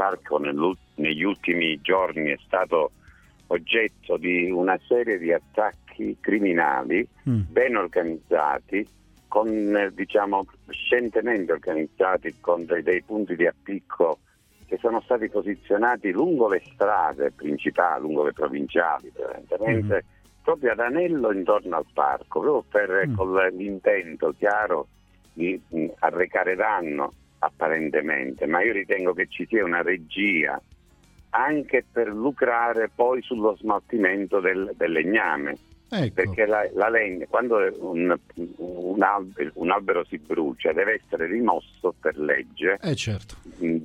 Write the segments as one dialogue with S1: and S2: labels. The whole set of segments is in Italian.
S1: parco negli ultimi giorni è stato oggetto di una serie di attacchi criminali ben organizzati, scientemente organizzati, con dei punti di appicco che sono stati posizionati lungo le strade principali, lungo le provinciali, prevalentemente, proprio ad anello intorno al parco, proprio con l'intento chiaro di arrecare danno apparentemente, ma io ritengo che ci sia una regia anche per lucrare poi sullo smaltimento del legname. Ecco. Perché la legna, quando un albero si brucia, deve essere rimosso per legge
S2: certo.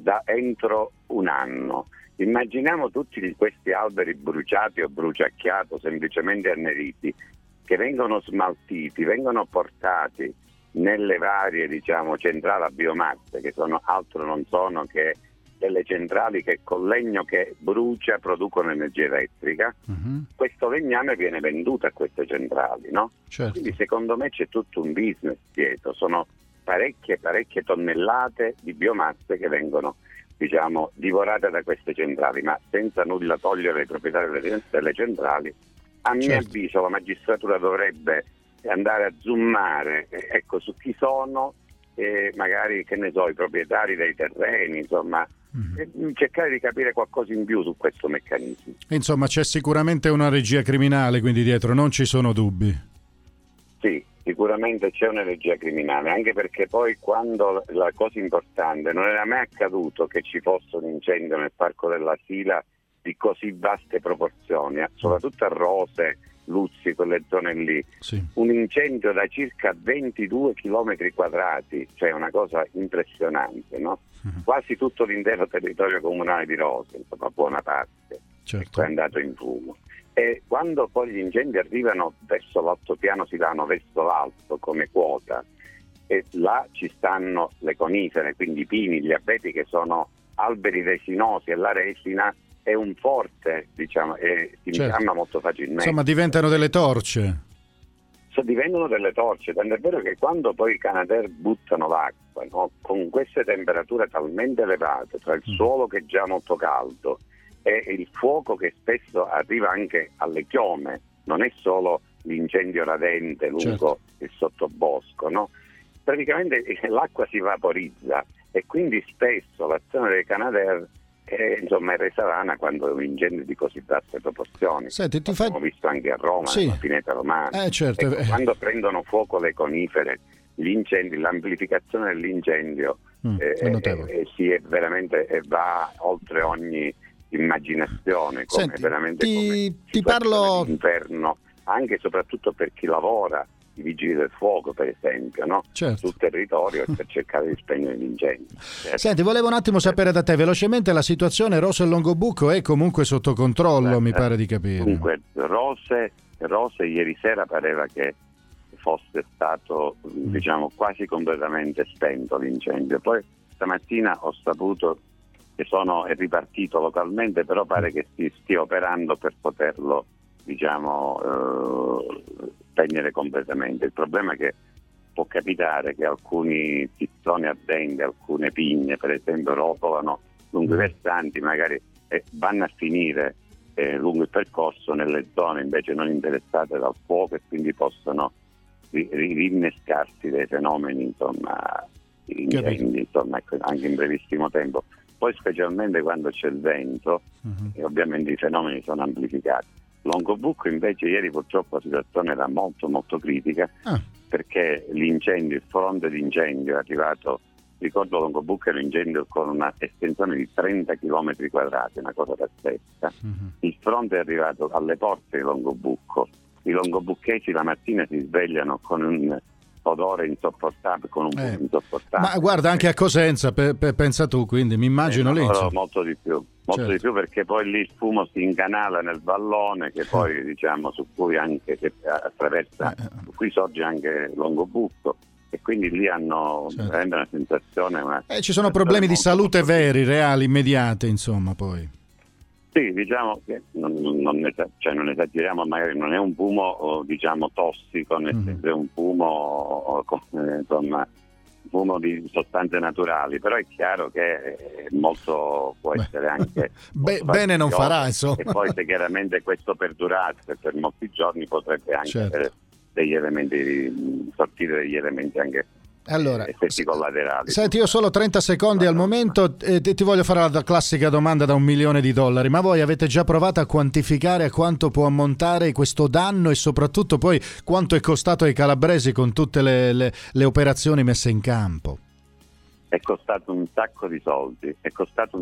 S1: Entro un anno. Immaginiamo tutti questi alberi bruciati o bruciacchiati o semplicemente anneriti che vengono smaltiti, vengono portati nelle varie centrali a biomasse, che non sono che delle centrali che col legno che brucia producono energia elettrica. Questo legname viene venduto a queste centrali, no?
S2: Certo.
S1: Quindi secondo me c'è tutto un business dietro, sono parecchie tonnellate di biomasse che vengono divorate da queste centrali, ma senza nulla togliere ai proprietari delle centrali. A mio avviso la magistratura dovrebbe andare a zoomare su chi sono magari i proprietari dei terreni, insomma, cercare di capire qualcosa in più su questo meccanismo.
S2: Insomma, c'è sicuramente una regia criminale quindi dietro, non ci sono dubbi.
S1: Sì, sicuramente c'è una regia criminale, anche perché poi quando la cosa importante, non era mai accaduto che ci fosse un incendio nel Parco della Sila di così vaste proporzioni, soprattutto a Rose, Luzzi, quelle zone lì.
S2: Sì.
S1: Un incendio da circa 22 chilometri quadrati, cioè una cosa impressionante, no? Quasi tutto l'intero territorio comunale di Rose, insomma buona parte,
S2: certo.
S1: È andato in fumo. E quando poi gli incendi arrivano verso l'altopiano silano, verso l'alto come quota, e là ci stanno le conifere, quindi i pini, gli abeti, che sono alberi resinosi, e la resina è un forte, e si infiamma molto facilmente.
S2: Insomma, diventano delle torce.
S1: Diventano delle torce, tanto è vero che quando poi i Canadair buttano l'acqua, no? Con queste temperature talmente elevate, tra il suolo che è già molto caldo e il fuoco che spesso arriva anche alle chiome, non è solo l'incendio radente lungo il sottobosco, no? Praticamente l'acqua si vaporizza e quindi spesso l'azione dei Canadair è resa vana quando è un incendio di così vaste proporzioni.
S2: Senti,
S1: abbiamo visto anche a Roma, nella Pineta Romana.
S2: Certo.
S1: Quando prendono fuoco le conifere, gli incendi, l'amplificazione dell'incendio va oltre ogni immaginazione, come
S2: Senti,
S1: veramente
S2: ti parlo
S1: all'interno, anche e soprattutto per chi lavora, i vigili del fuoco per esempio, no?
S2: Certo.
S1: Sul territorio, per cercare di spegnere gli incendi.
S2: Senti, volevo un attimo sapere da te velocemente la situazione Rose e Longobucco è comunque sotto controllo, mi pare di capire.
S1: Dunque, Rose ieri sera pareva che fosse stato quasi completamente spento l'incendio, poi stamattina ho saputo che è ripartito localmente, però pare che si stia operando per poterlo spegnere completamente. Il problema è che può capitare che alcuni tizzoni ardenti, alcune pigne per esempio rotolano lungo i versanti, magari vanno a finire lungo il percorso nelle zone invece non interessate dal fuoco, e quindi possono rinnescarsi dei fenomeni incendi, anche in brevissimo tempo. Poi specialmente quando c'è il vento, e ovviamente i fenomeni sono amplificati. Longobucco invece ieri purtroppo la situazione era molto molto critica, perché il fronte di incendio è arrivato, ricordo Longobucco è un incendio con una estensione di 30 km quadrati, una cosa pazzesca. Il fronte è arrivato alle porte di Longobucco, i longobucchesi la mattina si svegliano con un odore insopportabile, con un fumo insopportabile.
S2: Ma guarda, anche a Cosenza, pensa tu, quindi mi immagino lì.
S1: Molto di più, di più, perché poi lì il fumo si incanala nel vallone, che poi su cui anche attraversa, su cui sorge anche Longobucco, e quindi lì hanno veramente una sensazione.
S2: Ci sono problemi di salute veri, reali, immediati, insomma, poi.
S1: Sì, diciamo che non esageriamo, magari non è un fumo tossico, nel senso è un fumo fumo di sostanze naturali, però è chiaro che molto può essere anche
S2: bene non farà, insomma.
S1: E poi se chiaramente questo perdurasse per molti giorni potrebbe anche avere degli elementi, sortire degli elementi anche effetti collaterali.
S2: Senti, io solo 30 secondi al momento e ti voglio fare la classica domanda da $1 milione, ma voi avete già provato a quantificare a quanto può ammontare questo danno e soprattutto poi quanto è costato ai calabresi con tutte le operazioni messe in campo?
S1: È costato un sacco di soldi, è costato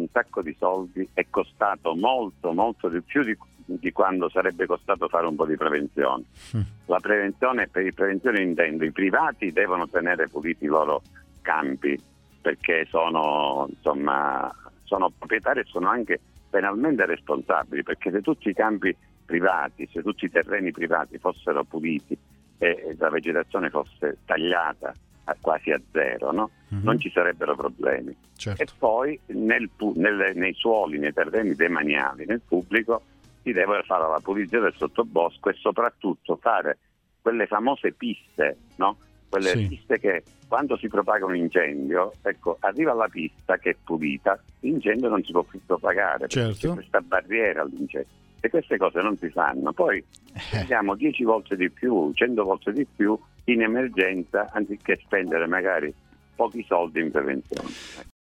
S1: molto di più di quando sarebbe costato fare un po' di prevenzione. La prevenzione, per prevenzione intendo, i privati devono tenere puliti i loro campi perché sono proprietari e sono anche penalmente responsabili, perché se tutti i campi privati, se tutti i terreni privati fossero puliti e la vegetazione fosse tagliata quasi a zero, no? Non ci sarebbero problemi.
S2: Certo.
S1: E poi nei suoli, nei terreni demaniali, nel pubblico si deve fare la pulizia del sottobosco e soprattutto fare quelle famose piste, no? Quelle piste che quando si propaga un incendio, ecco, arriva alla pista che è pulita, l'incendio non si può più propagare, perché c'è questa barriera all'incendio. E queste cose non si fanno. Poi spendiamo 10 volte di più, 100 volte di più in emergenza, anziché spendere magari pochi soldi in prevenzione.